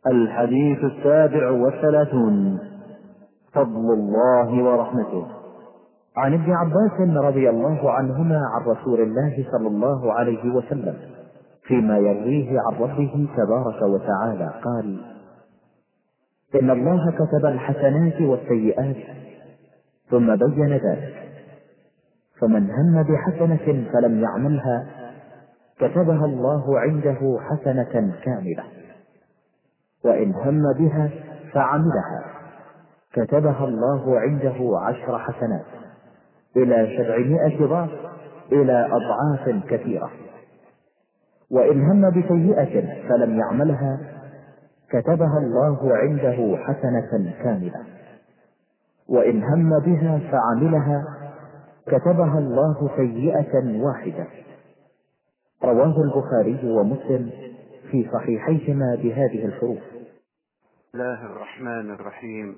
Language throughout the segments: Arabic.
الحديث 37: فضل الله ورحمته. عن ابن عباس رضي الله عنهما عن رسول الله صلى الله عليه وسلم فيما يرويه عن ربه تبارك وتعالى قال: إن الله كتب الحسنات والسيئات ثم بين ذلك، فمن هم بحسنة فلم يعملها كتبها الله عنده حسنة كاملة، وإن هم بها فعملها كتبها الله عنده 10 حسنات إلى 700 ضعف إلى أضعاف كثيرة، وإن هم بسيئة فلم يعملها كتبها الله عنده حسنة كاملة، وإن هم بها فعملها كتبها الله سيئة واحدة. رواه البخاري ومسلم في صحيحيهما بهذه الحروف. بسم الله الرحمن الرحيم.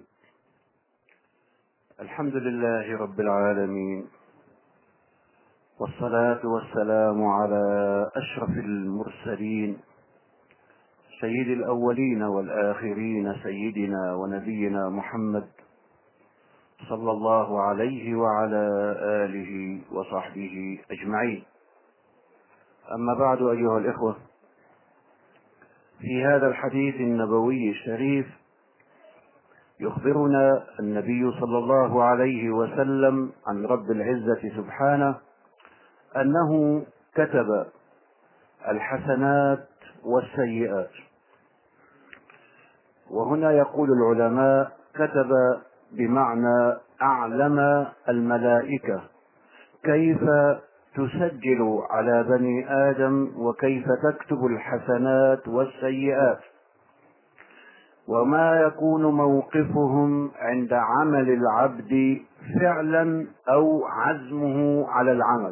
الحمد لله رب العالمين، والصلاة والسلام على أشرف المرسلين سيد الأولين والآخرين، سيدنا ونبينا محمد صلى الله عليه وعلى آله وصحبه أجمعين. أما بعد، أيها الإخوة، في هذا الحديث النبوي الشريف يخبرنا النبي صلى الله عليه وسلم عن رب العزة سبحانه أنه كتب الحسنات والسيئات. وهنا يقول العلماء كتب بمعنى أعلم الملائكة كيف تسجل على بني آدم وكيف تكتب الحسنات والسيئات، وما يكون موقفهم عند عمل العبد فعلا أو عزمه على العمل.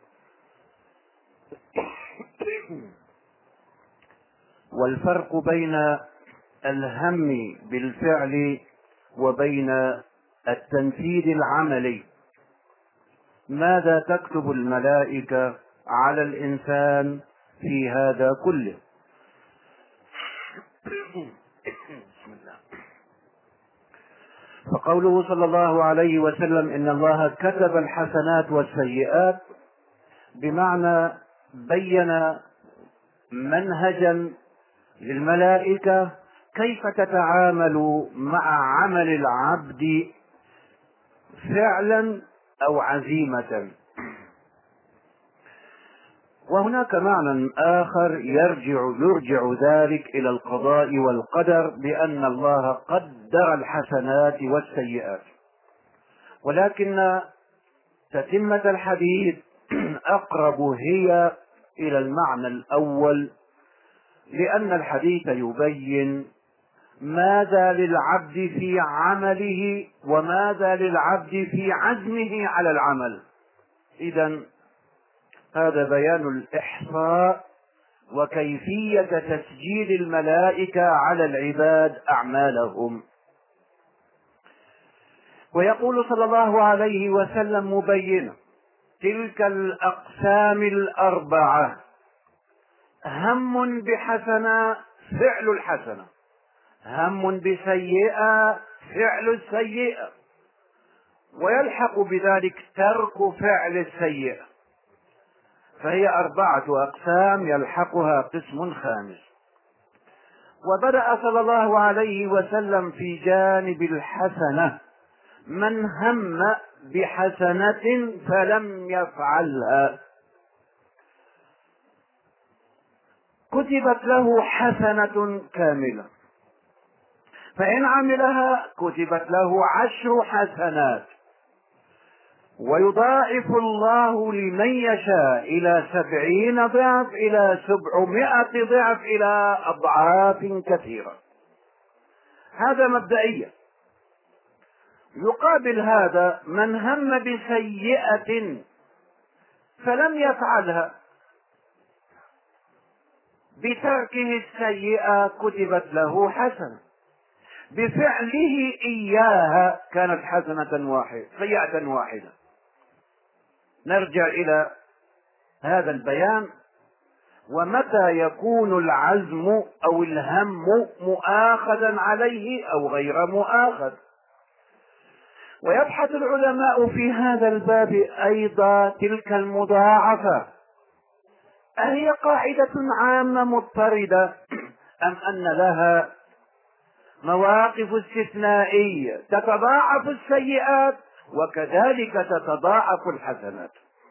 والفرق بين الهم بالفعل وبين التنفيذ العملي. ماذا تكتب الملائكة على الإنسان في هذا كله؟ بسم الله. فقوله صلى الله عليه وسلم إن الله كتب الحسنات والسيئات بمعنى بين منهجا للملائكة كيف تتعامل مع عمل العبد فعلا أو عزيمة. وهناك معنى آخر يرجع ذلك إلى القضاء والقدر، بأن الله قدر الحسنات والسيئات. ولكن تتمة الحديث أقرب هي إلى المعنى الأول، لأن الحديث يبين ماذا للعبد في عمله وماذا للعبد في عزمه على العمل. إذن هذا بيان الإحصاء وكيفية تسجيل الملائكة على العباد أعمالهم. ويقول صلى الله عليه وسلم مبينا تلك الأقسام الأربعة: هم بحسنة فعل الحسنة، هم بسيئة فعل السيئة، ويلحق بذلك ترك فعل السيئة. فهي 4 أقسام يلحقها قسم خامس. وبدأ صلى الله عليه وسلم في جانب الحسنة: من هم بحسنة فلم يفعلها كتبت له حسنة كاملة، فإن عملها كتبت له 10 حسنات، ويضاعف الله لمن يشاء إلى 70 ضعف إلى 700 ضعف إلى أضعاف كثيرة. هذا مبدئيا. يقابل هذا من هم بسيئة فلم يفعلها، بتركه السيئة كتبت له حسنة، بفعله إياها كانت سيئة واحدة. نرجع إلى هذا البيان ومتى يكون العزم أو الهم مؤاخذا عليه أو غير مؤاخذ. ويبحث العلماء في هذا الباب أيضا تلك المضاعفة، أهي قاعدة عامة مضطردة أم أن لها مواقف استثنائية تتضاعف السيئات وكذلك تتضاعف الحسنات؟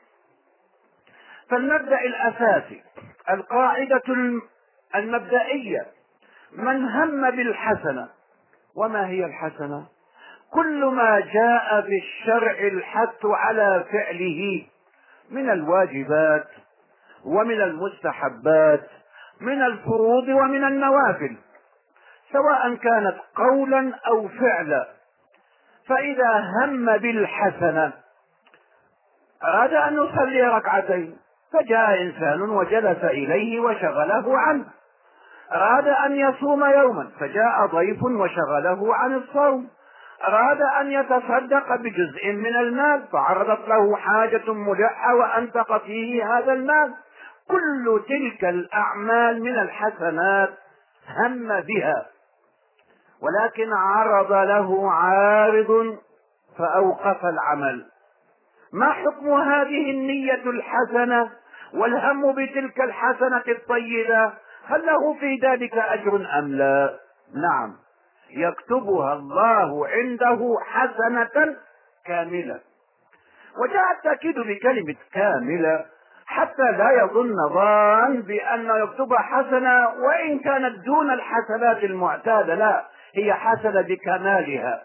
فالمبدأ الأساسي، القاعدة المبدئية، من هم بالحسنة. وما هي الحسنة؟ كل ما جاء في الشرع الحث على فعله من الواجبات ومن المستحبات، من الفروض ومن النوافل، سواء كانت قولا أو فعلا. فإذا هم بالحسنة، أراد أن يصلي ركعتين فجاء إنسان وجلس إليه وشغله عنه، أراد أن يصوم يوما فجاء ضيف وشغله عن الصوم، أراد أن يتصدق بجزء من المال فعرضت له حاجة ملحة وأنفق فيه هذا المال. كل تلك الأعمال من الحسنات هم بها، ولكن عرض له عارض فأوقف العمل. ما حكم هذه النية الحسنة والهم بتلك الحسنة الطيبة؟ هل له في ذلك أجر أم لا؟ نعم، يكتبها الله عنده حسنة كاملة. وجاء التأكيد بكلمة كاملة حتى لا يظن ظان بأن يكتبها حسنة وإن كانت دون الحسنات المعتادة، لا، هي حسنة بكمالها.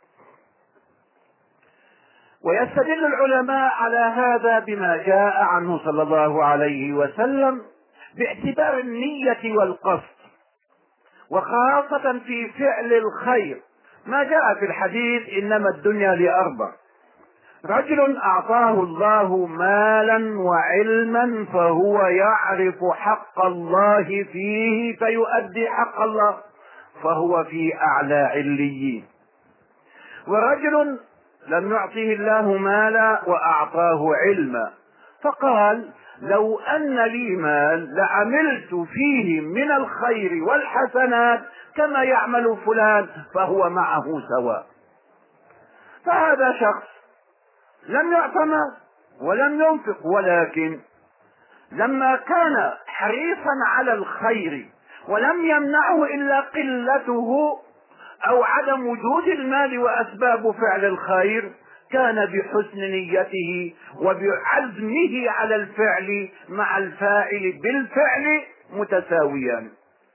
ويستدل العلماء على هذا بما جاء عنه صلى الله عليه وسلم باعتبار النية والقصد، وخاصة في فعل الخير. ما جاء في الحديث إنما الدنيا لأربع: رجل أعطاه الله مالا وعلما فهو يعرف حق الله فيه فيؤدي حق الله فهو في أعلى عليين. ورجل لم يعطه الله مالا وأعطاه علما فقال لو أن لي مال لعملت فيه من الخير والحسنات كما يعمل فلان فهو معه سواء. فهذا شخص لم يعط مال ولم ينفق، ولكن لما كان حريصا على الخير ولم يمنعه إلا قلته أو عدم وجود المال وأسباب فعل الخير، كان بحسن نيته وبعزمه على الفعل مع الفاعل بالفعل متساويان.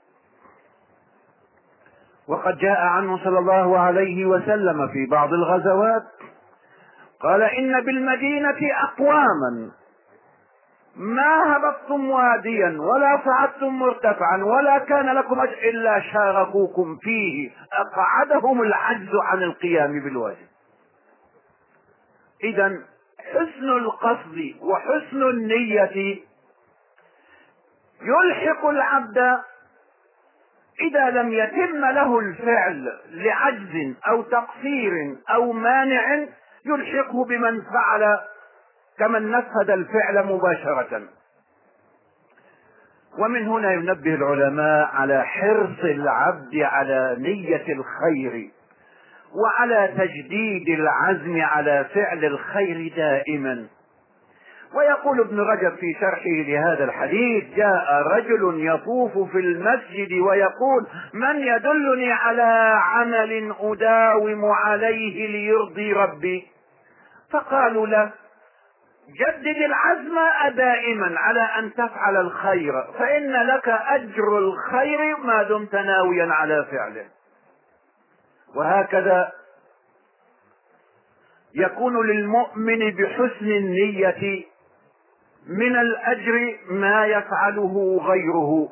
وقد جاء عنه صلى الله عليه وسلم في بعض الغزوات قال إن بالمدينة أقواما ما هبطتم واديا ولا صعدتم مرتفعا ولا كان لكم أجر إلا شاركوكم فيه، أقعدهم العجز عن القيام بالواجب. إذا حسن القصد وحسن النية يلحق العبد إذا لم يتم له الفعل لعجز أو تقصير أو مانع، يلحقه بمن فعل كمن نفذ الفعل مباشرة. ومن هنا ينبه العلماء على حرص العبد على نية الخير وعلى تجديد العزم على فعل الخير دائما. ويقول ابن رجب في شرحه لهذا الحديث: جاء رجل يطوف في المسجد ويقول من يدلني على عمل أداوم عليه ليرضي ربي؟ فقالوا له جدد العزم دائما على أن تفعل الخير فإن لك أجر الخير ما دمت ناويا على فعله. وهكذا يكون للمؤمن بحسن النية من الأجر ما يفعله غيره.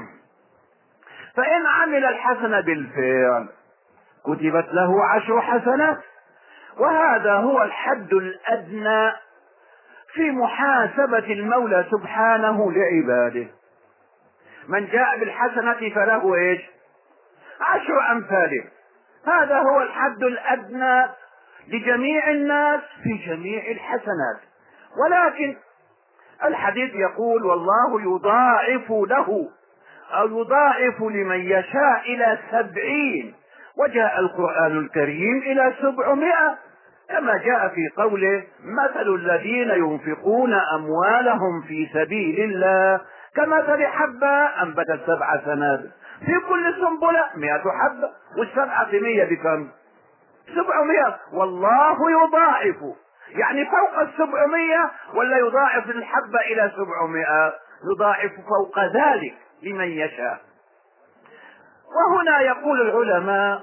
فإن عمل الحسنة بالفعل كتبت له 10 حسنات، وهذا هو الحد الأدنى في محاسبة المولى سبحانه لعباده. من جاء بالحسنة فله ايش؟ 10 أمثاله. هذا هو الحد الأدنى لجميع الناس في جميع الحسنات. ولكن الحديث يقول والله يضاعف له أو يضاعف لمن يشاء إلى 70، وجاء القرآن الكريم إلى 700، كما جاء في قوله مثل الذين ينفقون أموالهم في سبيل الله كمثل حبة أنبتت 7 سنابل في كل سنبلة 100 حبة، والسبعة في 100 بكم؟ 700. والله يضاعف، يعني فوق 700، ولا يضاعف الحبة إلى 700؟ يضاعف فوق ذلك لمن يشاء. وهنا يقول العلماء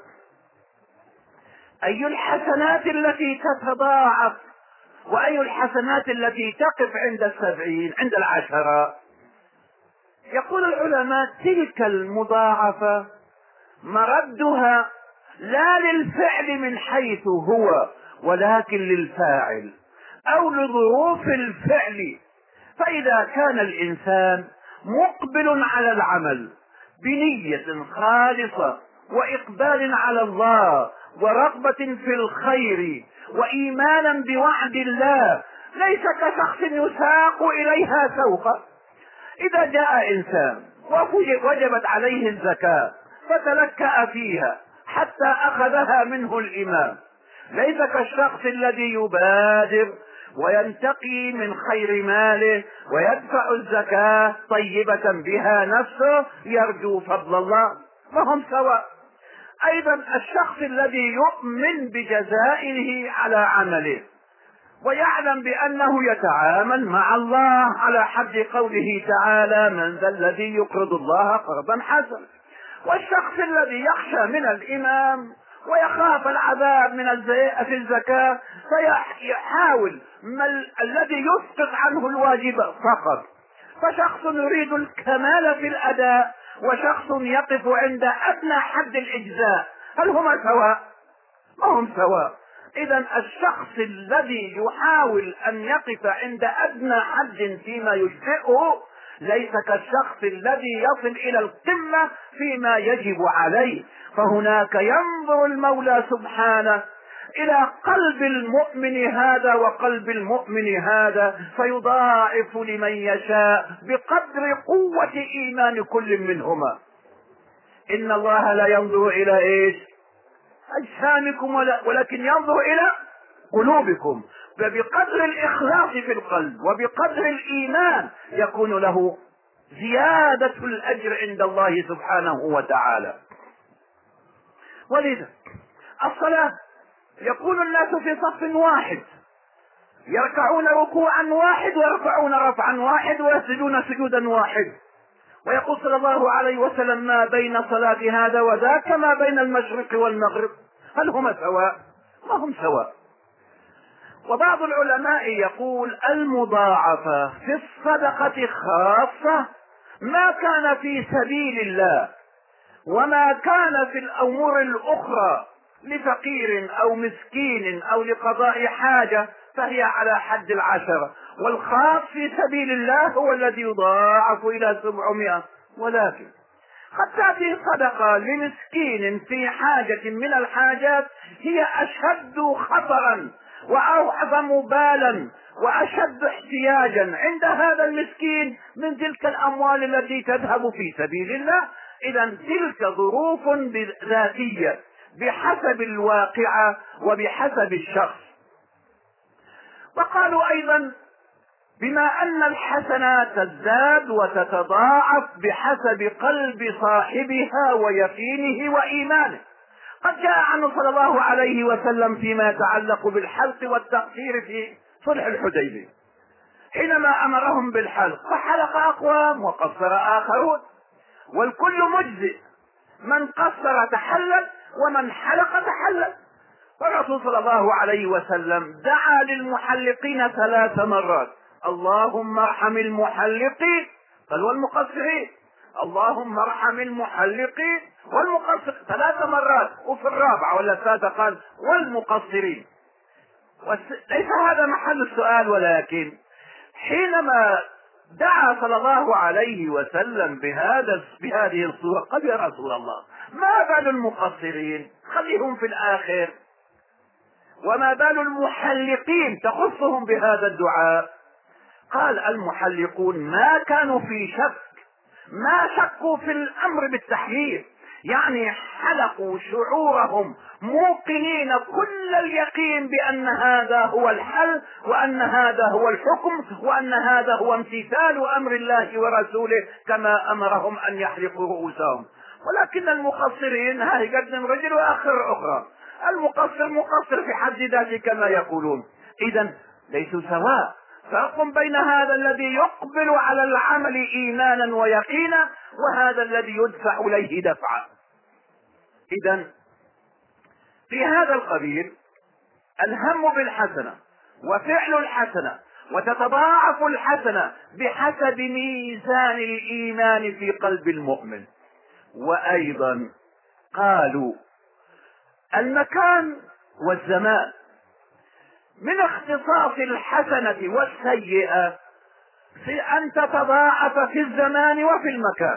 أي الحسنات التي تتضاعف وأي الحسنات التي تقف عند 70 عند 10؟ يقول العلماء تلك المضاعفة مردها لا للفعل من حيث هو، ولكن للفاعل أو لظروف الفعل. فإذا كان الإنسان مقبل على العمل بنية خالصة وإقبال على الله ورغبة في الخير وإيمانا بوعد الله، ليس كشخص يساق إليها سوقا. إذا جاء إنسان وجبت عليه الزكاة فتلكأ فيها حتى أخذها منه الإمام، ليس كالشخص الذي يبادر وينتقي من خير ماله ويدفع الزكاة طيبة بها نفسه يرجو فضل الله، وهم سواء. أيضا الشخص الذي يؤمن بجزائه على عمله ويعلم بأنه يتعامل مع الله على حد قوله تعالى من ذا الذي يقرض الله قرضا حسنا، والشخص الذي يخشى من الإمام ويخاف العذاب في الزكاة فيحاول الذي يسقط عنه الواجب فقط. فشخص يريد الكمال في الأداء وشخص يقف عند أدنى حد الإجزاء، هل هما سواء؟ ما هم سواء. إذا الشخص الذي يحاول أن يقف عند أدنى حد فيما يجزئه ليس كالشخص الذي يصل إلى القمة فيما يجب عليه. فهناك ينظر المولى سبحانه إلى قلب المؤمن هذا وقلب المؤمن هذا فيضاعف لمن يشاء بقدر قوة إيمان كل منهما. إن الله لا ينظر إلى إيش؟ أجسامكم ولكن ينظر إلى قلوبكم، فبقدر الإخلاص في القلب وبقدر الإيمان يكون له زيادة الأجر عند الله سبحانه وتعالى. ولذا الصلاة يكون الناس في صف واحد يركعون ركوعا واحد ويرفعون رفعا واحد ويسجدون سجودا واحد، ويقول صلى الله عليه وسلم ما بين صلاة هذا وذاك ما بين المشرق والمغرب، هل هما سواء؟ ما هم سواء. وبعض العلماء يقول المضاعفة في الصدقة خاصة ما كان في سبيل الله، وما كان في الأمور الأخرى لفقير أو مسكين أو لقضاء حاجة فهي على حد 10، والخاص في سبيل الله هو الذي يضاعف إلى 700. ولكن قد تأتي صدقة لمسكين في حاجة من الحاجات هي أشد خطرا وأعظم بالا وأشد احتياجا عند هذا المسكين من تلك الأموال التي تذهب في سبيل الله. إذا تلك ظروف ذاتية بحسب الواقعة وبحسب الشخص. وقالوا أيضا بما أن الحسنات تزداد وتتضاعف بحسب قلب صاحبها ويقينه وإيمانه. قد جاء عنه صلى الله عليه وسلم فيما يتعلق بالحلق والتقصير في صلح الحديبية حينما أمرهم بالحلق فحلق أقوام وقصر آخرون، والكل مجزئ، من قصر تحلل ومن حلق تحلل. فالرسول صلى الله عليه وسلم دعا للمحلقين 3 مرات اللهم ارحم المحلقين قال والمقصرين، اللهم ارحم المحلقين والمقصرين 3 مرات، وفي الرابعة ولا الثالثة قال والمقصرين. ليس هذا محل السؤال، ولكن حينما دعا صلى الله عليه وسلم بهذه الصورة قال يا رسول الله ما بال المقصرين خليهم في الآخر، وما بال المحلقين تخصهم بهذا الدعاء؟ قال المحلقون ما كانوا في شك، ما شكوا في الامر بالتحليل، يعني حلقوا شعورهم موقنين كل اليقين بان هذا هو الحل، وان هذا هو الحكم، وان هذا هو امتثال امر الله ورسوله كما امرهم ان يحلقوا رؤوسهم. ولكن المقصرين ها يقدم رجل واخر اخرى، المقصر مقصر في حد ذاته كما يقولون. اذا ليسوا سواء، فرق بين هذا الذي يقبل على العمل ايمانا ويقينا وهذا الذي يدفع اليه دفعا. اذا في هذا القبيل الهم بالحسنة وفعل الحسنة وتتضاعف الحسنة بحسب ميزان الايمان في قلب المؤمن. وايضا قالوا المكان والزمان من اختصاص الحسنة والسيئة في ان تتضاعف في الزمان وفي المكان،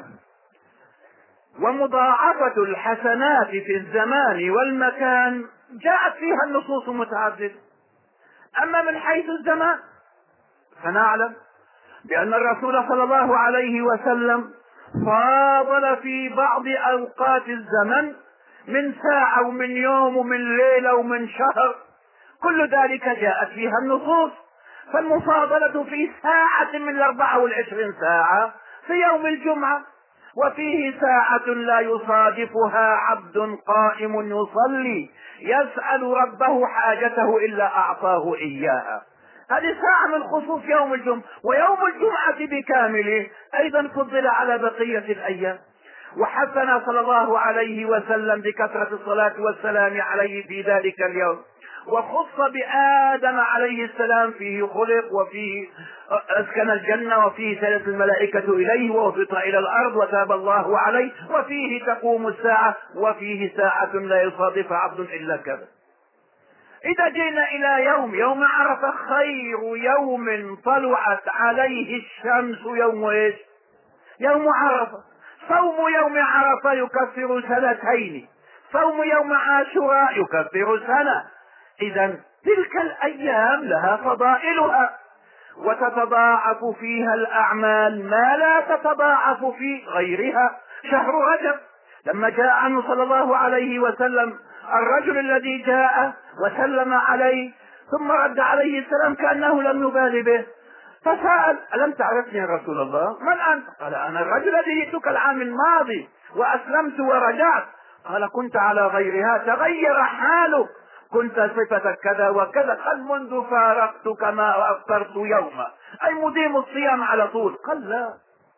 ومضاعفة الحسنات في الزمان والمكان جاءت فيها النصوص متعددة. اما من حيث الزمان فنعلم بان الرسول صلى الله عليه وسلم فاضل في بعض اوقات الزمن من ساعة ومن يوم ومن ليلة ومن شهر، كل ذلك جاءت فيها النصوص. فالمفاضلة في ساعة من 24 ساعة في يوم الجمعة، وفيه ساعة لا يصادفها عبد قائم يصلي يسأل ربه حاجته إلا أعطاه إياها. هذه ساعة من خصوص يوم الجمعة، ويوم الجمعة بكامله أيضا فضل على بقية الأيام. وحثنا صلى الله عليه وسلم بكثرة الصلاة والسلام عليه في ذلك اليوم، وخص بآدم عليه السلام فيه خلق وفيه أسكن الجنة وفيه سلت الملائكة إليه ووفط إلى الأرض وتاب الله عليه وفيه تقوم الساعة وفيه ساعة لا يصادف عبد إلا كذا. إذا جئنا إلى يوم عرفة خير يوم طلعت عليه الشمس يوم إيش؟ يوم عرفة. صوم يوم عرفة يكفر سنتين، صوم يوم عاشوراء يكفر سنة. إذا تلك الأيام لها فضائلها وتتضاعف فيها الأعمال ما لا تتضاعف في غيرها. شهر رجب لما جاء عنه صلى الله عليه وسلم الرجل الذي جاء وسلم عليه ثم رد عليه السلام كأنه لم يبال به، فسأل ألم تعرفني يا رسول الله؟ من أنت؟ قال أنا الرجل الذي جئتك العام الماضي وأسلمت ورجعت. قال كنت على غيرها، تغير حالك، كنت صفتك كذا وكذا، قال منذ فارقتك ما أفطرت يوما، أي مديم الصيام على طول. قال لا،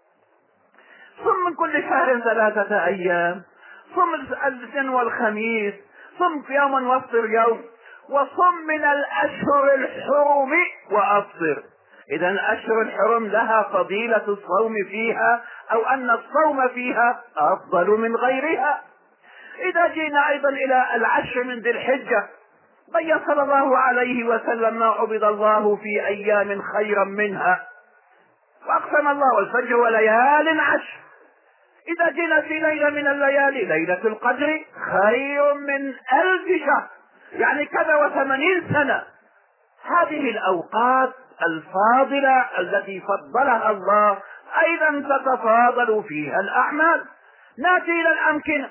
صم من كل شهر 3 أيام، صم الاثنين والخميس، صم يوما وافطر يوم، وصم من الأشهر الحرم وأفطر. إذا الأشهر الحرم لها فضيلة الصوم فيها، أو أن الصوم فيها أفضل من غيرها. إذا جينا أيضا إلى العشر من ذي الحجة بين صلى الله عليه وسلم ما عبد الله في أيام خيرا منها، وأقسم الله والفجر وليال عشر. إذا جينا في ليلة من الليالي ليلة القدر خير من 1000 شهر، يعني كذا 80 سنة. هذه الأوقات الفاضلة التي فضلها الله أيضا تتفاضل فيها الأعمال. نأتي إلى الأمكنة.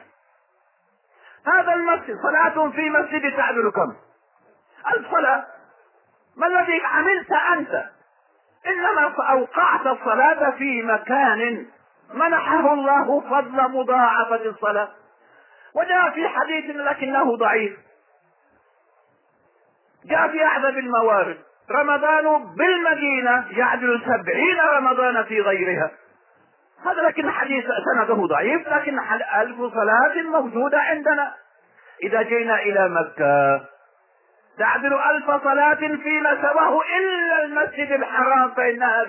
هذا المسجد صلاة في مسجد تعدل كم؟ 1000 صلاة. ما الذي عملت أنت؟ إنما أوقعت الصلاة في مكان منحه الله فضل مضاعفة الصلاة. وجاء في حديث لكنه ضعيف، جاء في أحدث الموارد رمضان بالمدينة يعدل 70 رمضان في غيرها. هذا لكن حديث سنده ضعيف، لكن 1000 صلاة موجودة عندنا. إذا جينا إلى مكة تعدل 1000 صلاة فيما سواه إلا المسجد الحرام فإنها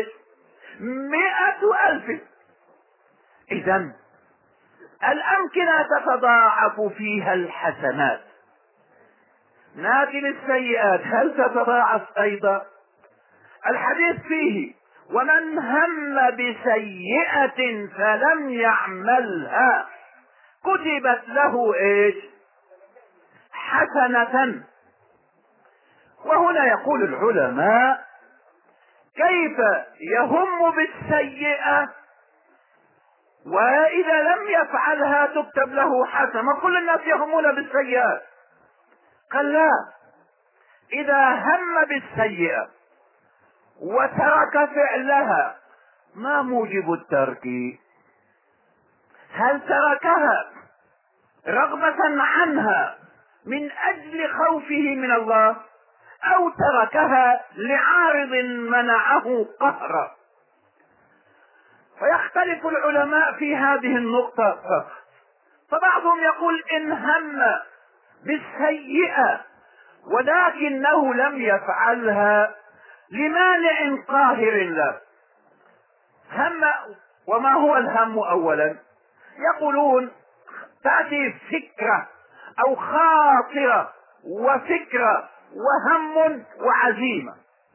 100,000. إذا الأمكنة تتضاعف فيها الحسنات. ناتي للسيئات، هل تتضاعف أيضا؟ الحديث فيه ومن هم بسيئة فلم يعملها كتبت له ايش؟ حسنة. وهنا يقول العلماء كيف يهم بالسيئة وإذا لم يفعلها تكتب له حسنة؟ ما كل الناس يهمون بالسيئات. قال لا، إذا هم بالسيئة وترك فعلها، ما موجب الترك؟ هل تركها رغبة عنها من أجل خوفه من الله، أو تركها لعارض منعه قهرا؟ ويختلف العلماء في هذه النقطة فقط. فبعضهم يقول إن هم بالسيئة ولكنه لم يفعلها لمانع قاهر له. هم، وما هو الهم أولا؟ يقولون تأتي فكرة أو خاطرة وفكرة وهم وعزيمة.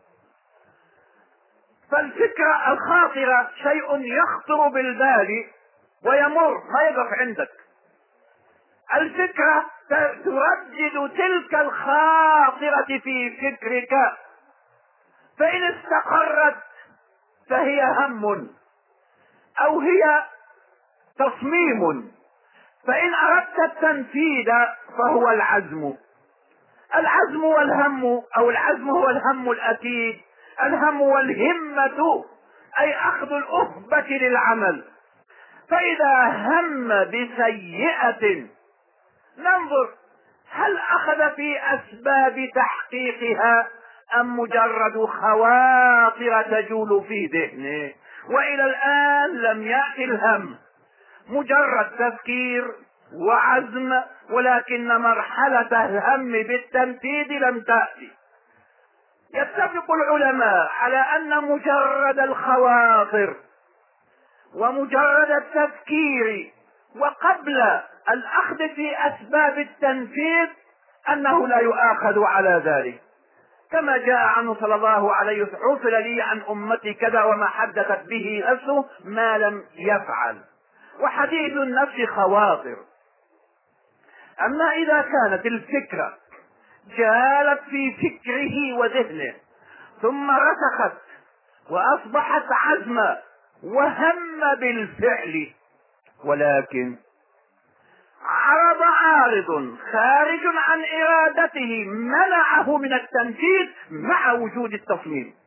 فالفكرة الخاطرة شيء يخطر بالبال ويمر ما يقف عندك. الفكرة تردد تلك الخاطرة في فكرك، فإن استقرت فهي هم، أو هي تصميم، فإن أردت التنفيذ فهو العزم. العزم والهم، أو العزم هو الهم الأكيد، الهم والهمة أي أخذ الأهبة للعمل. فإذا هم بسيئة ننظر هل أخذ في أسباب تحقيقها أم مجرد خواطر تجول في ذهنه، وإلى الآن لم يأتي الهم، مجرد تفكير وعزم، ولكن مرحلة الهم بالتنفيذ لم تأتي. يتفق العلماء على أن مجرد الخواطر ومجرد التفكير وقبل الأخذ في أسباب التنفيذ أنه لا يؤاخذ على ذلك، كما جاء عنه صلى الله عليه وسلم: عُثر لي عن أمتي كذا وما حدثت به نفسه ما لم يفعل. وحديث النفس خواطر. أما إذا كانت الفكرة جالت في فكره وذهنه ثم رسخت وأصبحت عزما وهم بالفعل، ولكن عرض عارض خارج عن إرادته منعه من التنفيذ مع وجود التصميم،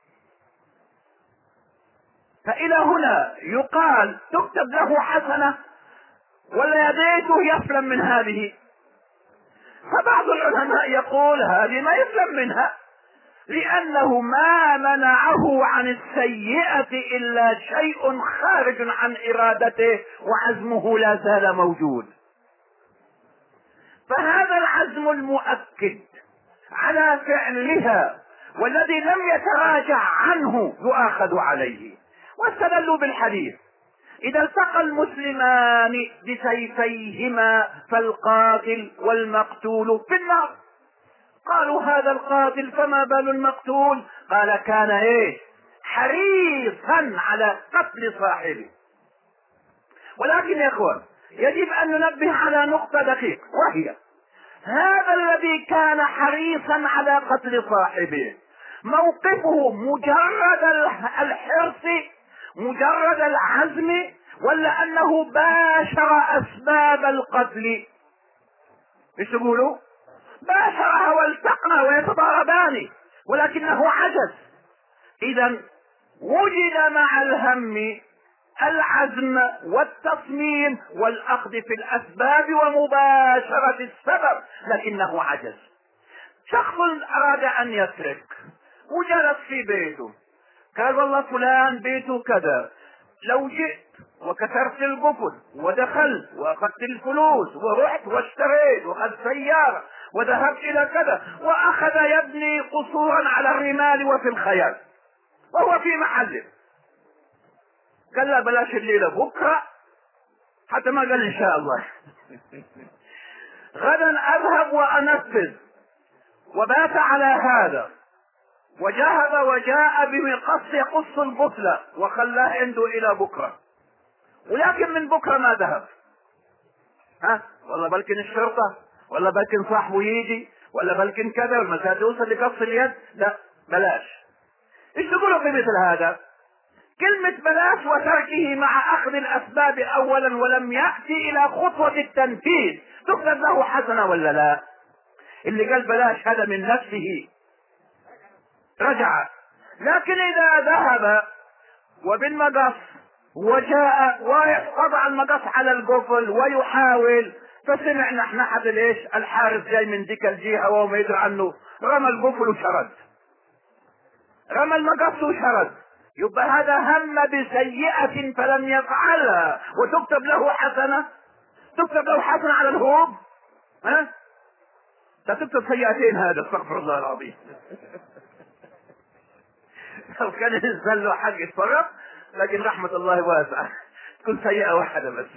فإلى هنا يقال تكتب له حسنة ولا يديته يسلم من هذه؟ فبعض العلماء يقول هذه ما يسلم منها، لأنه ما منعه عن السيئة إلا شيء خارج عن إرادته، وعزمه لا زال موجود. فهذا العزم المؤكد على فعلها والذي لم يتراجع عنه يؤاخذ عليه. واستدلوا بالحديث: إذا التقى المسلمان بسيفيهما فالقاتل والمقتول في النار. قالوا: هذا القاتل فما بال المقتول؟ قال: كان حريصا على قتل صاحبه. ولكن يا اخوان يجب ان ننبه على نقطة دقيقة، وهي هذا الذي كان حريصا على قتل صاحبه موقفه مجرد الحرص، مجرد العزم، ولا انه باشر اسباب القتل؟ ايش تقولوا؟ باشرها والتقنا ويتضاربان، ولكنه عجز. اذا وجد مع الهم العزم والتصميم والاخذ في الاسباب ومباشرة السبب، لكنه عجز. شخص اراد ان يسرق وجلس في بيته، قال: والله فلان بيته كذا، لو جئت وكسرت القفل ودخلت واخذت الفلوس ورحت واشتريت واخذت سيارة وذهبت الى كذا، واخذ يبني قصورا على الرمال وفي الخيال وهو في محله. قال: لا بلاش الليلة، بكرة، حتى ما قال ان شاء الله غدا اذهب وانفذ. وبات على هذا وجهز وجاء بمقص يقص البطلة وخلاه عنده الى بكرة، ولكن من بكرة ما ذهب. والله بلكن الشرطة، ولا بلكن صاحبه يجي، ولا بلكن كذا، والمساء توصل لقص اليد. لا بلاش. ايش تقولوا في مثل هذا؟ كلمة بلاش وتركه مع اخذ الاسباب اولا ولم يأتي الى خطوة التنفيذ تكتب له حسنة ولا لا؟ اللي قال بلاش هذا من نفسه رجع، لكن اذا ذهب وبالمقص وجاء ووضع المقص على القفل ويحاول، فسمع نحن حد ايش الحارس جاي من ذيك الجهة وهو ما يدري عنه، رمى القفل وشرد، رمى المقص وشرد، يبقى هذا هم بسيئة فلم يفعلها وتكتب له حسنة؟ تكتب له حسنة على الهروب؟ ها؟ تكتب سيئتين، هذا استغفر الله العظيم. لو كان الانسان له حق يتصرف، لكن رحمة الله واسعة، تكون سيئة واحدة بس.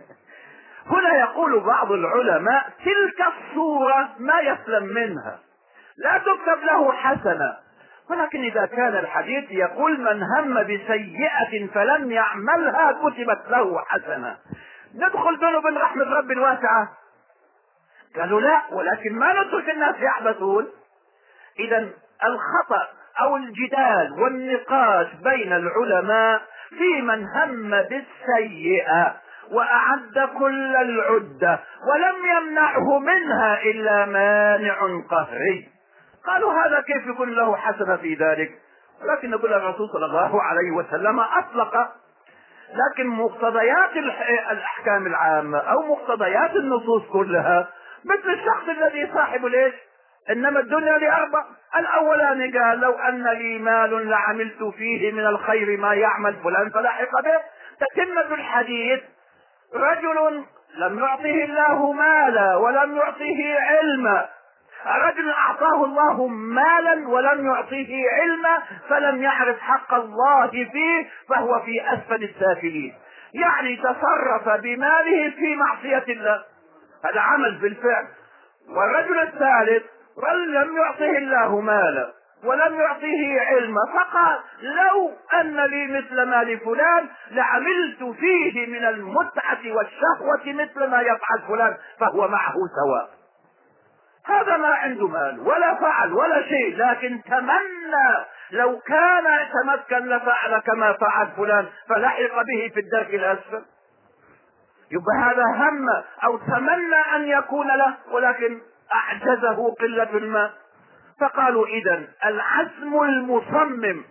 هنا يقول بعض العلماء تلك الصورة ما يسلم منها، لا تكتب له حسنة، ولكن إذا كان الحديث يقول من هم بسيئة فلم يعملها كتبت له حسنة، ندخل بينه وبين رحمة رب واسعة؟ قالوا لا، ولكن ما نترك الناس يعبثون. إذا الخطأ أو الجدال والنقاش بين العلماء في من هم بالسيئة وأعد كل العدة ولم يمنعه منها إلا مانع قهري، قالوا هذا كيف يكون له حسنة في ذلك؟ ولكن نقول الرسول صلى الله عليه وسلم أطلق، لكن مقتضيات الأحكام العامة أو مقتضيات النصوص كلها مثل الشخص الذي صاحب ليش انما الدنيا لاربع. الاولاني قال لو ان لي مال لعملت فيه من الخير ما يعمل فلان فلحق به. تتمة الحديث رجل لم يعطه الله مالا ولم يعطه علما، رجل اعطاه الله مالا ولم يعطيه علما فلم يعرف حق الله فيه فهو في اسفل السافلين، يعني تصرف بماله في معصية الله، هذا عمل بالفعل. والرجل الثالث رجل لم يعطيه الله مالا ولم يعطيه علما فقال لو ان لي مثل مال فلان لعملت فيه من المتعة والشهوة مثل ما يفعل فلان فهو معه سواء. هذا ما عنده مال ولا فعل ولا شيء، لكن تمنى لو كان يتمكن لفعل كما فعل فلان فلحق به في الدرك الاسفل. يبقى هذا هم او تمنى ان يكون له ولكن اعجزه قلة الماء. فقالوا اذا العزم المصمم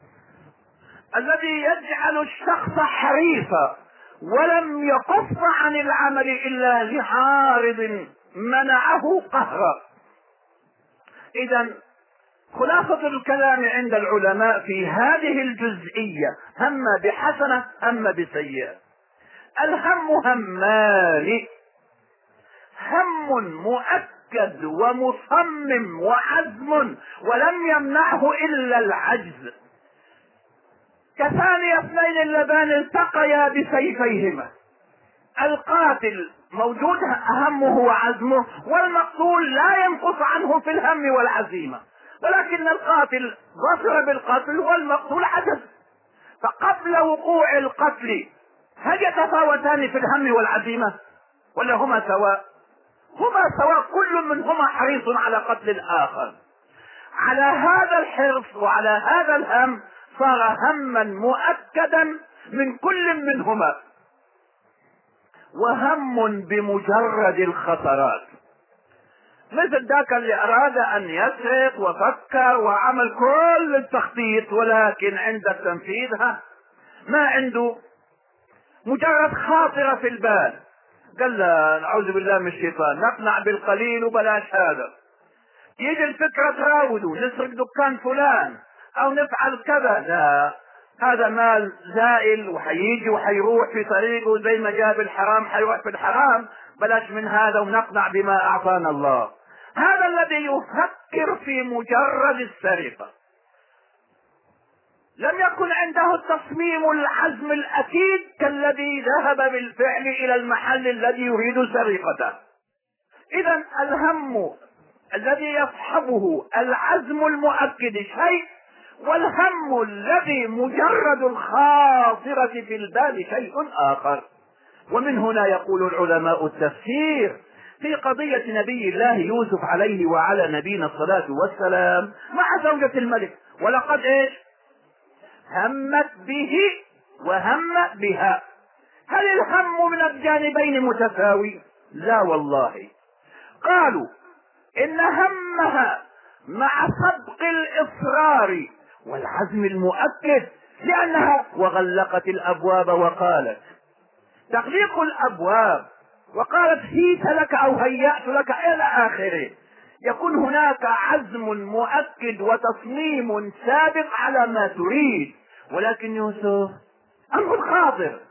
الذي يجعل الشخص حريصا ولم يكف عن العمل الا لعارض منعه قهرا. اذا خلاصة الكلام عند العلماء في هذه الجزئية هم بحسنة هم بسيئة. الهم همان، هم مؤكد ومصمم وعزم ولم يمنعه الا العجز، كثاني اثنين اللذان التقيا بسيفيهما، القاتل موجود همه وعزمه والمقتول لا ينقص عنه في الهم والعزيمة، ولكن القاتل بصر بالقتل والمقتول عجز. فقبل وقوع القتل هل يتفاوتان في الهم والعزيمة ولا هما سواء؟ هما سواء، كل منهما حريص على قتل الآخر. على هذا الحرص وعلى هذا الهم صار هما مؤكدا من كل منهما، وهم بمجرد الخطرات، مثل ذاك اللي أراد أن يسرق وفكر وعمل كل التخطيط ولكن عند تنفيذها ما عنده، مجرد خاطرة في البال قال لا نعوذ بالله من الشيطان نقنع بالقليل وبلاش هذا، يجي الفكرة تراوده نسرق دكان فلان او نفعل كذا، لا هذا مال زائل وحيجي وحيروح في طريقه زي ما جاب الحرام حيروح في الحرام، بلاش من هذا ونقنع بما اعطانا الله. هذا الذي يفكر في مجرد السرقة لم يكن عنده التصميم العزم الأكيد كالذي ذهب بالفعل إلى المحل الذي يريد سرقته. إذا الهم الذي يصحبه العزم المؤكد شيء، والهم الذي مجرد الخاطرة في البال شيء آخر. ومن هنا يقول العلماء التفسير في قضية نبي الله يوسف عليه وعلى نبينا الصلاة والسلام مع زوجة الملك، ولقد همت به وهم بها. هل الهم من الجانبين متساوي؟ لا والله. قالوا إن همها مع سبق الإصرار والعزم المؤكد، لأنها وغلقت الأبواب وقالت، تغليق الأبواب وقالت هيت لك أو هيأت لك إلى آخره، يكون هناك عزم مؤكد وتصميم سابق على ما تريد. ولكن يوسف أمر خاطر،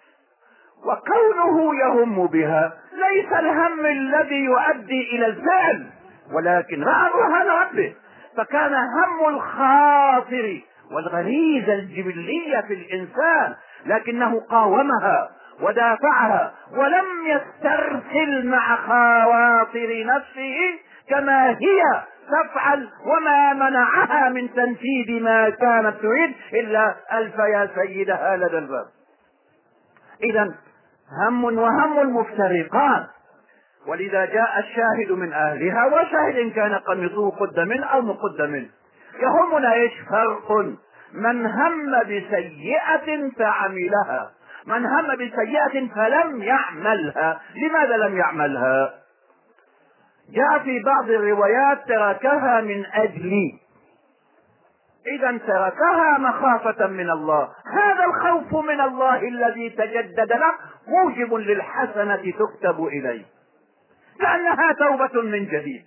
وكونه يهم بها ليس الهم الذي يؤدي إلى الفعل، ولكن رأى برهان ربه، فكان هم الخاطر والغريزة الجبلية في الإنسان، لكنه قاومها ودافعها ولم يسترسل مع خواطر نفسه كما هي تفعل، وما منعها من تنفيذ ما كانت تريد إلا ألف يا سيدها لدى الباب. إذا هم وهم مفترقان، ولذا جاء الشاهد من أهلها وشاهد إن كان قميصه قد منه أو مقد منه. يهمنا إيش فرق من هم بسيئة فعملها، من هم بسيئة فلم يعملها. لماذا لم يعملها؟ جاء في بعض الروايات تركها من أجلي، إذا تركها مخافة من الله. هذا الخوف من الله الذي تجدد له موجب للحسنة تكتب إليه، لأنها توبة من جديد.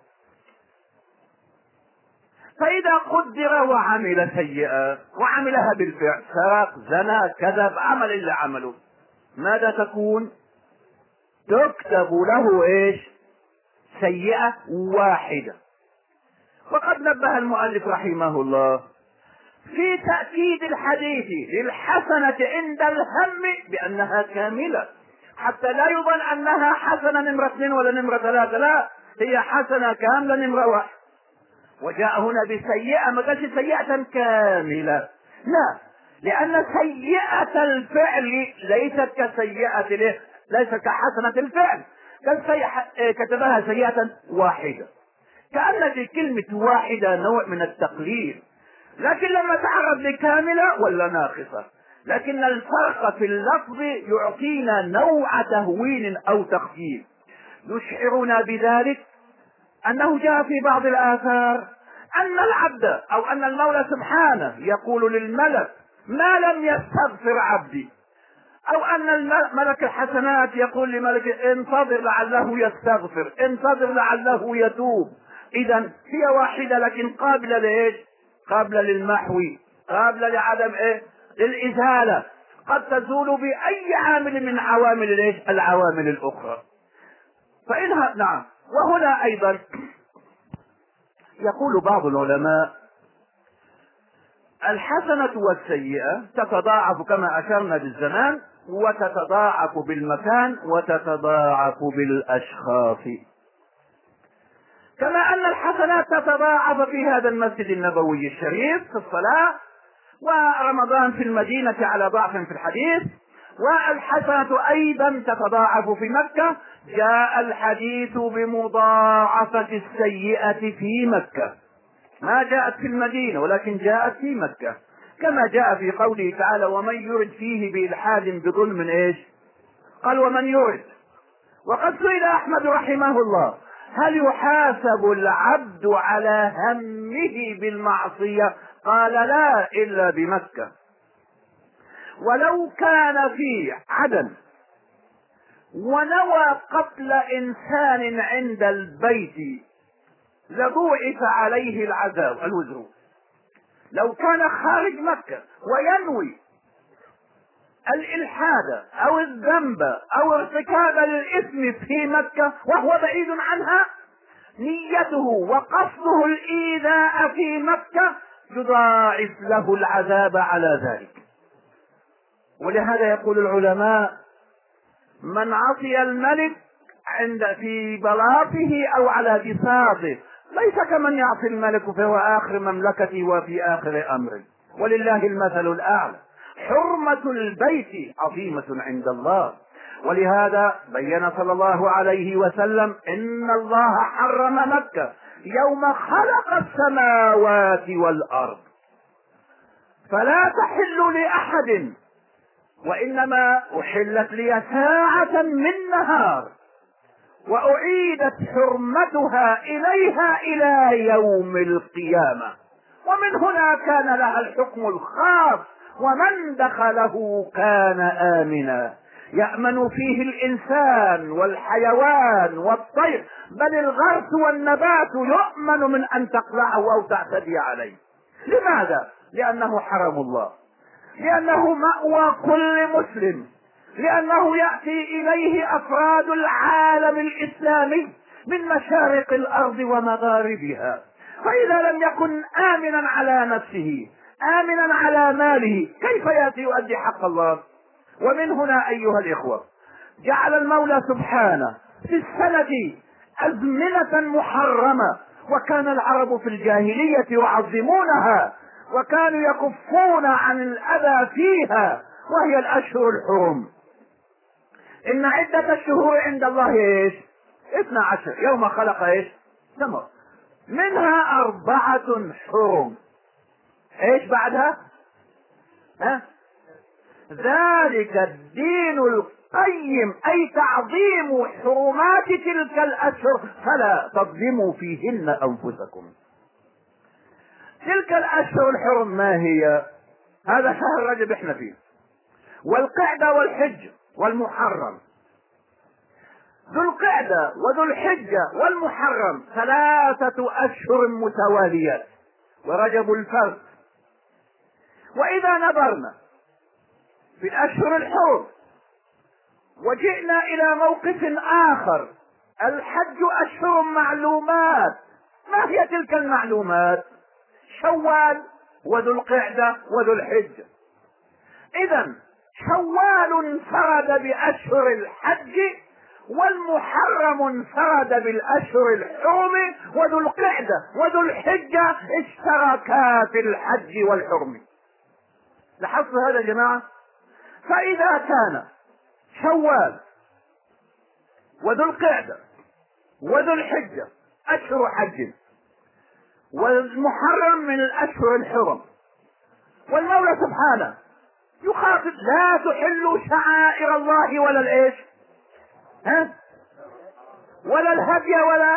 فإذا قدر وعمل سيئة وعملها بالفعل، سرق زنى كذب عمل اللي عمله، ماذا تكون؟ تكتب له إيش؟ سيئة واحدة. وقد نبه المؤلف رحمه الله في تأكيد الحديث للحسنة عند الهم بأنها كاملة، حتى لا يظن أنها حسنة نمرة 2 ولا نمرة 3، لا، هي حسنة كاملة نمرة 1. وجاء هنا بسيئة، ما قالش سيئة كاملة، لا، لأن سيئة الفعل ليست كسيئة ليست كحسنة الفعل، كتبها سيئة واحدة، كأن في كلمة واحدة نوع من التقليل، لكن لما تعرض لكاملة ولا ناقصة. لكن الفرق في اللفظ يعطينا نوع تهوين أو تخفيف، يشعرنا بذلك أنه جاء في بعض الآثار أن العبد أو أن المولى سبحانه يقول للملك ما لم يستغفر عبدي، أو أن ملك الحسنات يقول لملك انتظر لعله يستغفر، انتظر لعله يتوب. إذا هي واحدة لكن قابلة لإيش؟ قابلة للمحو، قابلة لعدم إيه؟ للإزالة، قد تزول بأي عامل من عوامل الإيش؟ العوامل الأخرى. فإنها نعم. وهنا أيضا يقول بعض العلماء الحسنة والسيئة تتضاعف كما أشرنا بالزمان، وتتضاعف بالمكان، وتتضاعف بالأشخاص، كما أن الحسنات تتضاعف في هذا المسجد النبوي الشريف في الصلاة، ورمضان في المدينة على ضعف في الحديث، والحسنة أيضا تتضاعف في مكة. جاء الحديث بمضاعفة السيئة في مكة، ما جاءت في المدينة ولكن جاءت في مكة، كما جاء في قوله تعالى ومن يرد فيه بإلحاد بظلم إيش؟ قال ومن يرد. وقد سئل أحمد رحمه الله هل يحاسب العبد على همه بالمعصية؟ قال لا، إلا بمكة. ولو كان في عدن ونوى قتل إنسان عند البيت لضوعف عليه العذاب الوزر. لو كان خارج مكة وينوي الإلحاد أو الذنب أو ارتكاب الإثم في مكة وهو بعيد عنها، نيته وقصده الإيذاء في مكة يضاعف له العذاب على ذلك. ولهذا يقول العلماء من عصي الملك في بلاطه أو على بساطه ليس كمن يعصي الملك فهو آخر مملكته وفي آخر أمره، ولله المثل الأعلى. حرمة البيت عظيمة عند الله، ولهذا بين صلى الله عليه وسلم إن الله حرم مكة يوم خلق السماوات والأرض. فلا تحل لأحد، وإنما أحلت لي ساعة من نهار، وأعيدت حرمتها إليها إلى يوم القيامة. ومن هنا كان لها الحكم الخاص، ومن دخله كان آمنا، يأمن فيه الإنسان والحيوان والطير، بل الغرس والنبات يؤمن من أن تقلعه أو تعتدي عليه. لماذا؟ لأنه حرم الله، لأنه مأوى كل مسلم، لأنه يأتي إليه أفراد العالم الإسلامي من مشارق الأرض ومغاربها. فإذا لم يكن آمنا على نفسه، آمنا على ماله، كيف يأتي يؤدي حق الله؟ ومن هنا أيها الإخوة جعل المولى سبحانه في السنة أزمنة محرمة، وكان العرب في الجاهلية يعظمونها، وكانوا يكفون عن الأذى فيها، وهي الأشهر الحرم. إن عدة الشهور عند الله إيش؟ 12 يوم خلق إيش؟ تمر، منها 4 حرم. إيش بعدها؟ ذلك الدين القيم، أي تعظيم حرمات تلك الأشهر، فلا تظلموا فيهن أنفسكم. تلك الأشهر الحرم ما هي؟ هذا شهر رجب احنا فيه، والقعدة والحج والمحرم. ذو القعدة وذو الحجة والمحرم 3 أشهر متواليات، ورجب الفرد. وإذا نظرنا في الأشهر الحرم وجئنا إلى موقف آخر، الحج أشهر معلومات. ما هي تلك المعلومات؟ شوال وذو القعدة وذو الحجة. إذا شوال انفرد بأشهر الحج، والمحرم انفرد بالأشهر الحرم، وذو القعدة وذو الحجة اشتركا في الحج والحرم. لاحظتوا هذا يا جماعة؟ فإذا كان شوال وذو القعدة وذو الحجة أشهر حج، والمحرم من الأشهر الحرم، والمولى سبحانه يخاطب لا تحلوا شعائر الله ولا الإيش؟ ولا الهدي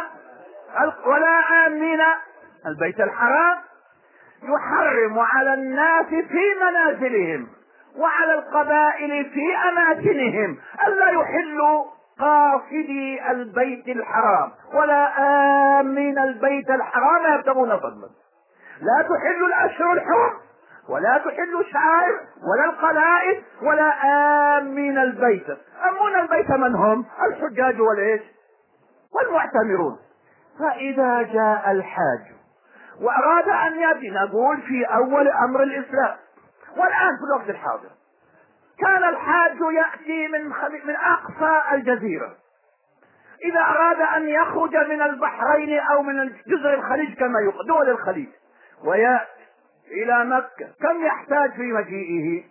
ولا آمين البيت الحرام. يحرم على الناس في منازلهم وعلى القبائل في أماكنهم ألا يحلوا قاصدي البيت الحرام ولا آمين البيت الحرام يبتغون فضلا. لا تحلوا الأشهر الحرم، ولا تحلوا الشعائر ولا القلائد ولا آمين البيت. أمون البيت من هم؟ الحجاج والإيش؟ والمعتمرون. فإذا جاء الحاج وأراد أن يأتي، نقول في أول أمر الإسلام والآن في الوقت الحاضر، كان الحاج يأتي من أقصى الجزيرة، إذا أراد أن يخرج من البحرين أو من جزر الخليج كما يقال دول الخليج ويأتي إلى مكة، كم يحتاج في مجيئه؟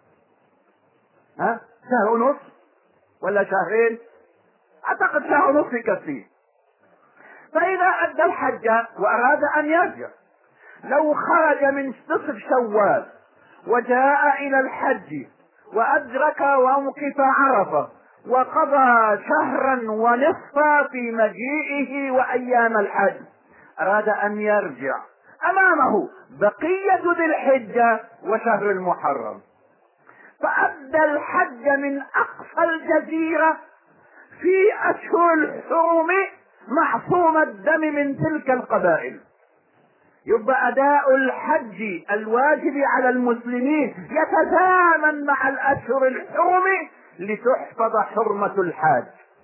شهر ونصف ولا شهرين؟ أعتقد شهر ونصف يكفيه. فإذا أدى الحج وأراد أن يرجع، لو خرج من نصف شوال وجاء إلى الحج وأدرك وموقف عرفة وقضى شهرا ونصفا في مجيئه وأيام الحج، أراد أن يرجع، أمامه بقية ذي الحجة وشهر المحرم، فأدى الحج من أقصى الجزيرة في أشهر الحرم معصوم الدم من تلك القبائل. يبقى أداء الحج الواجب على المسلمين يتزامن مع الأشهر الحرم لتحفظ حرمة الحاج.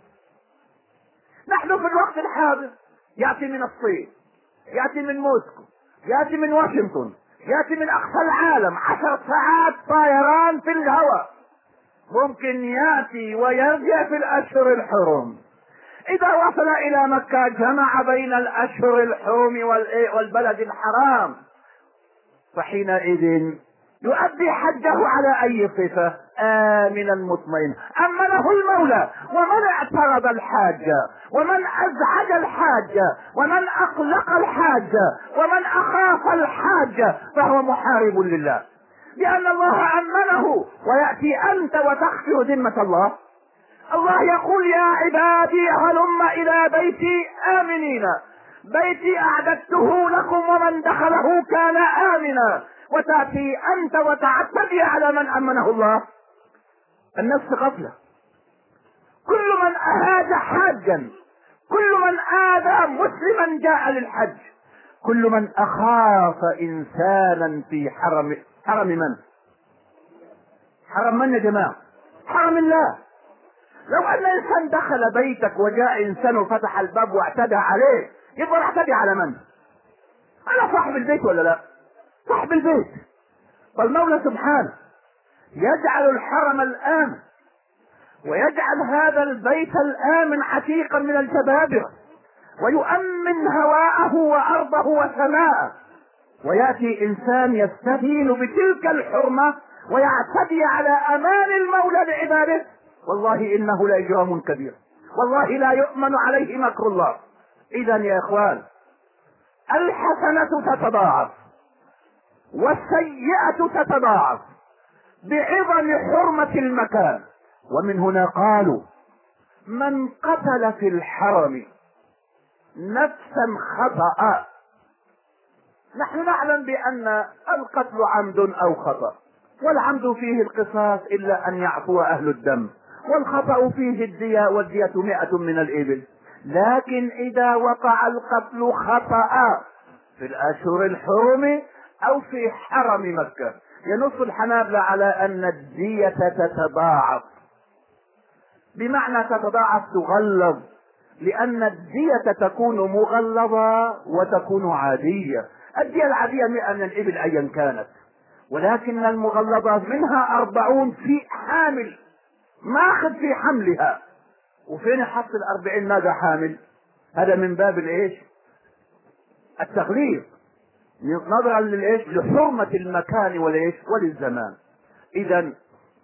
نحن في الوقت الحاضر يأتي من الصين، يأتي من موسكو، يأتي من واشنطن، يأتي من أقصى العالم 10 ساعات طيران في الهواء، ممكن يأتي ويرجع في الأشهر الحرم. إذا وصل إلى مكة جمع بين الأشهر الحرم والبلد الحرام، فحينئذ يؤدي حجه على أي صفة؟ آمنا مطمئنا. أما له المولى ومن اعترض الحاج ومن أزعج الحاج ومن أقلق الحاج ومن أخاف الحاج فهو محارب لله. لأن الله أمنه، ويأتي أنت وتخفر ذمة الله. الله يقول يا عبادي هلم إلى بيتي آمنين، بيتي أعددته لكم ومن دخله كان آمنا، وتأتي أنت وتعتدي على من أمنه الله. النفس غفلة. كل من أهاج حاجا، كل من آذى مسلما جاء للحج، كل من أخاف إنسانا في حرم من؟ حرم من يا جماعة؟ حرم الله. لو أن إنسان دخل بيتك وجاء إنسان وفتح الباب واعتدى عليه، يبقى اعتدي على من؟ على صاحب البيت ولا لا؟ صاحب البيت. فالمولى سبحانه يجعل الحرم الآمن، ويجعل هذا البيت الآمن عتيقا من الجبابرة، ويؤمن هواءه وأرضه وسماءه، ويأتي إنسان يستهين بتلك الحرمة ويعتدي على أمان المولى لعباده. والله إنه لإجرام كبير، والله لا يؤمن عليه مكر الله. إذا يا إخوان، الحسنة تتضاعف والسيئة تتضاعف بعظم حرمة المكان. ومن هنا قالوا من قتل في الحرم نفسا خطأ. نحن نعلم بأن القتل عمد أو خطأ، والعمد فيه القصاص إلا أن يعفو أهل الدم، والخطأ فيه الدية، والدية 100 من الإبل. لكن إذا وقع القتل خطأ في الأشهر الحرم أو في حرم مكة، ينص الحنابلة على أن الدية تتضاعف. بمعنى تتضاعف، تغلظ، لأن الدية تكون مغلظة وتكون عادية. الدية العادية 100 من الإبل أيا كانت، ولكن المغلظة منها 40 في حامل ماخذ في حملها. وفين يحصل 40 ماذا حامل؟ هذا من باب الايش؟ التغليظ، نظرا للايش؟ لحرمة المكان والايش؟ وللزمان. اذا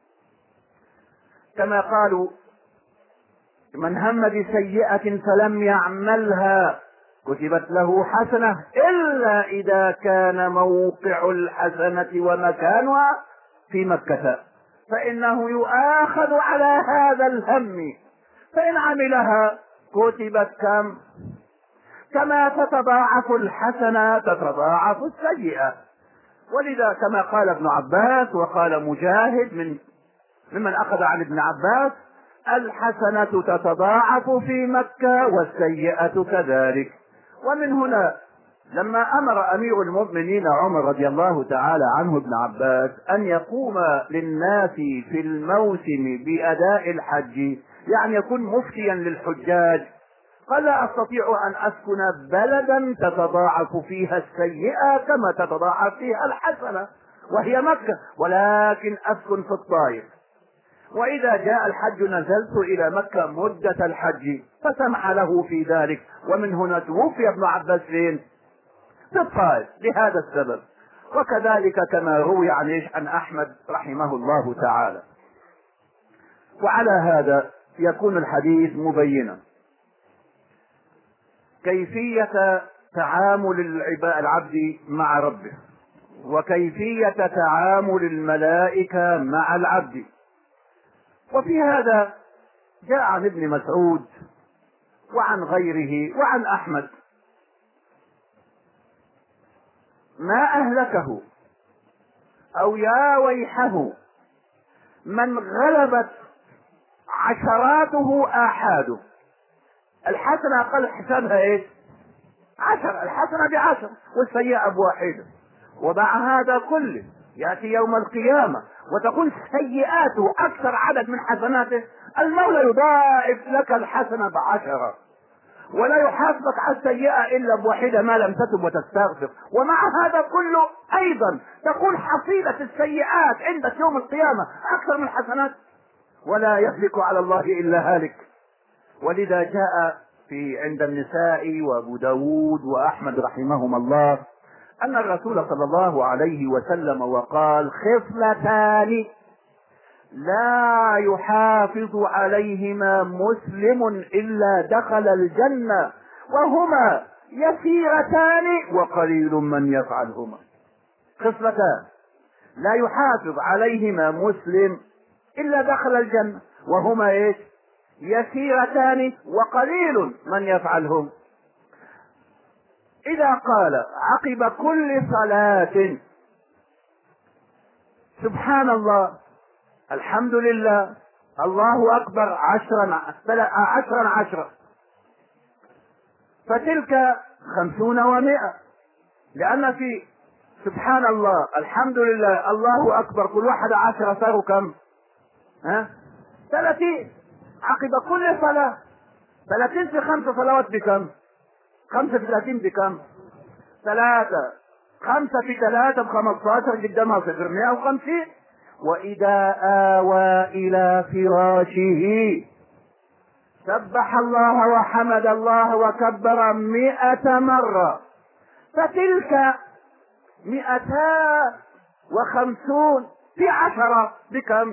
كما قالوا من هم بسيئة فلم يعملها كتبت له حسنة إلا إذا كان موقع الحسنة ومكانها في مكة، فإنه يؤاخذ على هذا الهم، فإن عملها كتبت كما تتضاعف الحسنة تتضاعف السيئة. ولذا كما قال ابن عباس وقال مجاهد ممن أخذ عن ابن عباس: الحسنة تتضاعف في مكة والسيئة كذلك. ومن هنا لما أمر أمير المؤمنين عمر رضي الله تعالى عنه ابن عباس أن يقوم للناس في الموسم بأداء الحج، يعني يكون مفتيا للحجاج، قال: لا أستطيع أن أسكن بلدا تتضاعف فيها السيئة كما تتضاعف فيها الحسنة وهي مكة، ولكن أسكن في الطائف، وإذا جاء الحج نزلت إلى مكة مدة الحج، فسمح له في ذلك. ومن هنا توفي ابن عباس فين؟ في الطائف لهذا السبب. وكذلك كما روي عن أحمد رحمه الله تعالى. وعلى هذا يكون الحديث مبينا كيفية تعامل العبد مع ربه، وكيفية تعامل الملائكة مع العبد. وفي هذا جاء عن ابن مسعود وعن غيره وعن أحمد: ما أهلكه أو يا ويحه من غلبت عشراته آحاده. الحسنة أقل حسابها إيش؟ 10. الحسنة ب10 والسيئة ب1. ومع هذا كله يأتي يوم القيامة وتكون سيئاته أكثر عدد من حسناته، المولى يضاعف لك الحسنة ب10، ولا يحاسبك على السيئة إلا ب1 ما لم تتب وتستغفر. ومع هذا كله أيضا تكون حصيلة السيئات عندك يوم القيامة أكثر من الحسنات، ولا يهلك على الله إلا هالك. ولذا جاء عند النساء وأبو داود وأحمد رحمهما الله أن الرسول صلى الله عليه وسلم وقال: خصلتان لا يحافظ عليهما مسلم إلا دخل الجنة، وهما يسيرتان وقليل من يفعلهما. خصلتان لا يحافظ عليهما مسلم إلا دخل الجنة، وهما إيش؟ يسيرتان وقليل من يفعلهم. إذا قال عقب كل صلاة سبحان الله، الحمد لله، الله أكبر 10 فتلك 50 و100، لأن في سبحان الله الحمد لله الله أكبر كل واحد 10 صاروا كم؟ 30. عقب كل صلاة 30 في 5 صلوات بكم؟ 5 في 30 بكم؟ 3. 5 في 3 ب15 قدامها 150. وإذا آوى إلى فراشه سبح الله وحمد الله وكبر 100 مرة، فتلك 250 في 10 بكم؟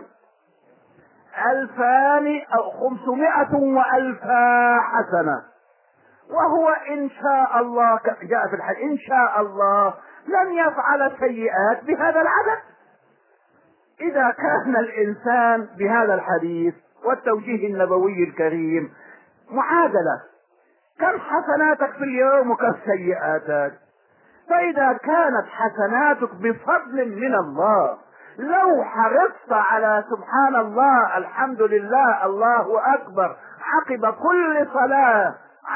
2000 أو 500 وألفا حسنة. وهو إن شاء الله جاء في الحديث إن شاء الله لن يفعل سيئات بهذا العدد. إذا كان الإنسان بهذا الحديث والتوجيه النبوي الكريم معادلة، كم حسناتك في اليوم وكم سيئاتك؟ فإذا كانت حسناتك بفضل من الله، لو حرصت على سبحان الله الحمد لله الله أكبر عقب كل صلاة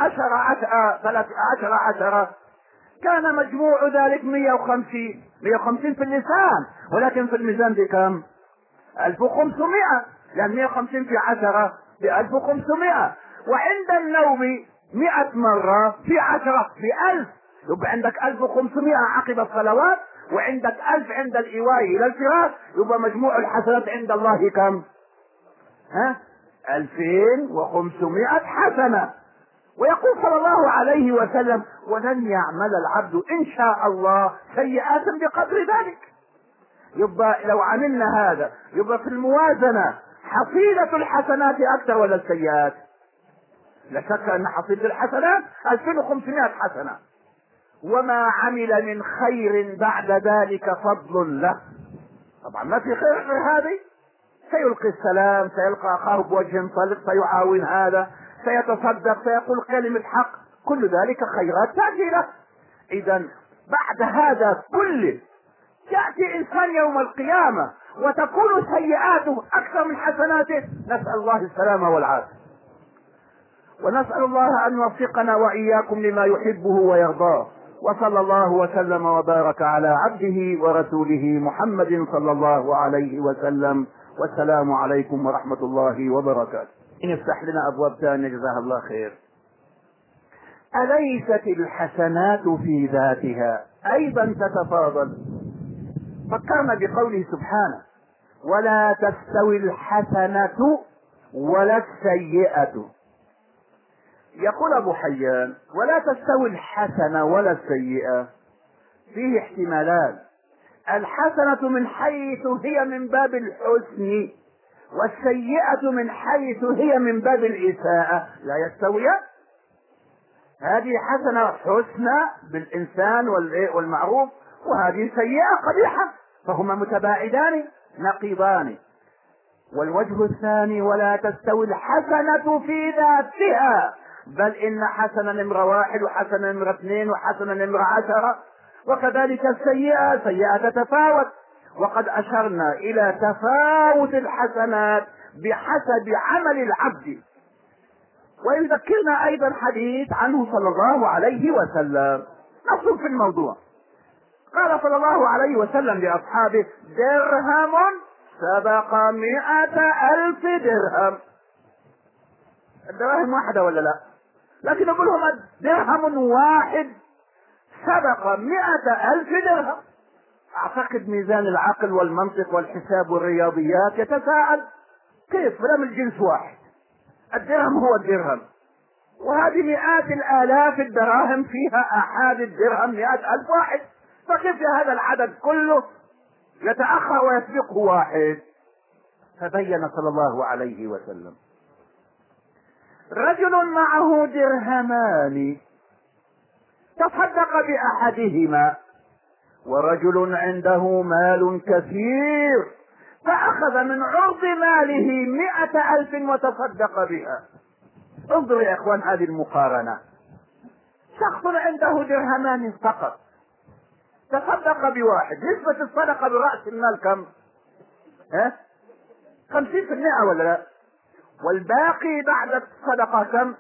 10 كان مجموع ذلك 150 في اللسان، ولكن في الميزان بكم؟ 1500، لأن 150 في 10 ب1500. وعند النوم 100 مرة في 10 ب1000، يبقى عندك 1500 عقب الصلوات، وعندك 1000 عند الإيواء إلى الفراش، يبقى مجموع الحسنات عند الله كم؟ 2500 حسنة. ويقول صلى الله عليه وسلم ولن يعمل العبد إن شاء الله سيئات بقدر ذلك. يبقى لو عملنا هذا يبقى في الموازنة حصيلة الحسنات أكثر ولا السيئات؟ لا شك أن حصيلة الحسنات 2500 حسنة، وما عمل من خير بعد ذلك فضل له. طبعا ما في خير غير هذه، سيلقي السلام، سيلقى أخاه بوجه طلق، سيعاون هذا، سيتصدق، سيقول كلمة حق، كل ذلك خيرات تأتي له. إذا بعد هذا كله يأتي إنسان يوم القيامة وتكون سيئاته أكثر من حسناته، نسأل الله السلامة والعافية، ونسأل الله أن يوفقنا وإياكم لما يحبه ويرضاه. وصلى الله وسلم وبارك على عبده ورسوله محمد صلى الله عليه وسلم، والسلام عليكم ورحمة الله وبركاته. نفتح لنا أبواب ثانية جزاها الله خير. أليست الحسنات في ذاتها أيضا تتفاضل؟ فكرنا بقوله سبحانه ولا تستوي الحسنة ولا السيئة. يقول أبو حيان ولا تستوي الحسنة ولا السيئة، فيه احتمالات. الحسنة من حيث هي من باب الحسن، والسيئة من حيث هي من باب الإساءة، لا يستويان. هذه حسنة حسنى بالإنسان والمعروف، وهذه سيئة قبيحة، فهما متباعدان نقيضان. والوجه الثاني ولا تستوي الحسنة في ذاتها، بل إن حسنة نمرة 1 وحسنة نمرة 2 وحسنة نمرة 10، وكذلك السيئة سيئة تتفاوت. وقد أشرنا إلى تفاوت الحسنات بحسب عمل العبد. ويذكرنا أيضا حديث عنه صلى الله عليه وسلم نص في الموضوع. قال صلى الله عليه وسلم لأصحابه درهم سبق 100,000 درهم. الدراهم واحدة ولا لا؟ لكن يقول لهم درهم واحد سبق 100,000 درهم. أعتقد ميزان العقل والمنطق والحساب والرياضيات يتساءل كيف فلم الجنس واحد، الدرهم هو الدرهم، وهذه مئات الآلاف الدراهم فيها أحاد الدرهم 100,000 واحد، فكيف هذا العدد كله يتأخر ويسبقه واحد؟ فبين صلى الله عليه وسلم رجل معه درهمان تصدق بأحدهما ورجل عنده مال كثير فأخذ من عرض ماله 100,000 وتصدق بها. انظروا يا اخوان هذه المقارنة. شخص عنده درهمان فقط تصدق بواحد، نسبة الصدقة برأس المال كم؟ 50% ولا لا؟ والباقي بعد الصدقة كم؟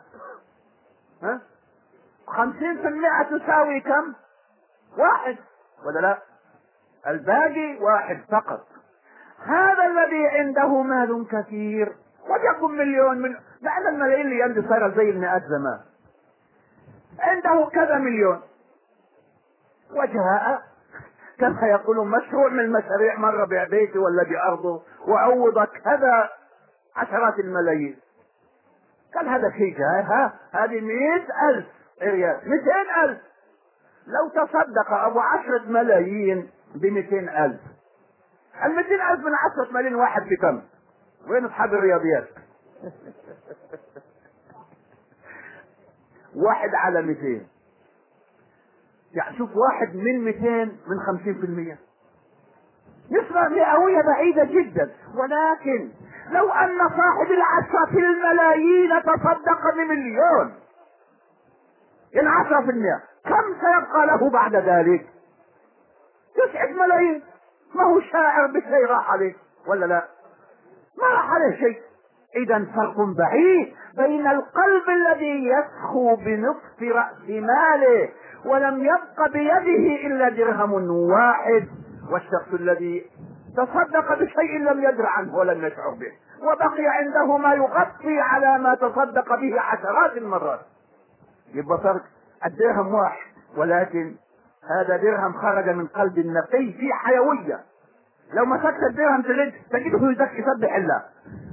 50% تساوي كم؟ 1 ولا لا؟ الباقي 1 فقط. هذا الذي عنده مال كثير قد يكون مليون، من لأن الملايين اللي عنده صار زي المئات زمان، عنده كذا مليون، وجاء كما يقولون مشروع من المشاريع مر ببيته ولا بأرضه وعوض كذا عشرات الملايين. قال هذا شيء جاء، هذه 100,000 ريال، 200,000. لو تصدق أبو 10 ملايين ب200,000، 200,000 من 10 ملايين واحد بكم؟ وين أصحاب الرياضيات؟ 1 على 200، يعني شوف 1 من 200 من 50%، نسبة مئوية بعيدة جدا. ولكن لو أن صاحب 10 الملايين تصدق ب1,000,000، يعني 10%، كم سيبقى له بعد ذلك؟ 9 ملايين. ما هو شاعر بشيء راح عليه ولا لا؟ ما راح عليه شيء. إذا فرق بعيد بين القلب الذي يسخو بنصف رأس ماله ولم يبق بيده إلا درهم واحد، والشخص الذي تصدق بشيء لم يدر عنه ولم يشعر به وبقي عنده ما يغطي على ما تصدق به عشرات المرات. يبقى فرق الدرهم واحد، ولكن هذا درهم خرج من قلب نقي في حيوية. لو مسكت الدرهم تجده يسبح الله.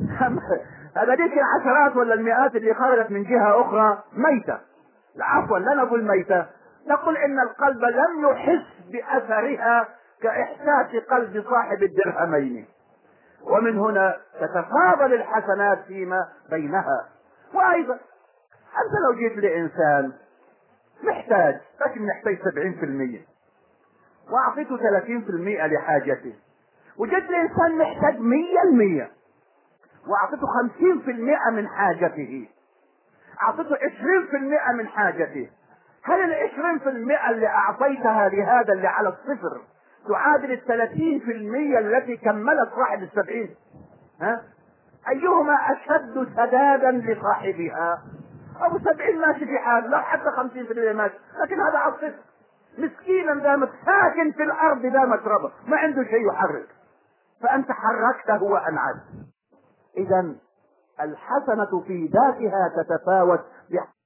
هذا ديك العشرات ولا المئات اللي خرجت من جهة أخرى ميتة، عفوا لا نقول ميتة، نقول إن القلب لم يحس بأثرها كإحساس قلب صاحب الدرهمين. ومن هنا تتفاضل الحسنات فيما بينها. وأيضا أنت لو جيت لإنسان محتاج، لكن محتاج 70% وأعطيته 30% لحاجته، وجدت لإنسان محتاج 100% وأعطيته 50% من حاجته، أعطيته 20% من حاجته، هل 20% اللي أعطيتها لهذا اللي على الصفر تعادل 30% التي كملت صاحب 70؟ أيهما أشد سدادا لصاحبها؟ أبو 70 ماشي في حال، لا حتى 50% ماشي، لكن هذا على الصفر مسكينا دامت ساكن في الأرض دامت ربط، ما عنده شيء يحرك، فأنت حركته وأنعت. إذا الحسنة في ذاتها تتفاوت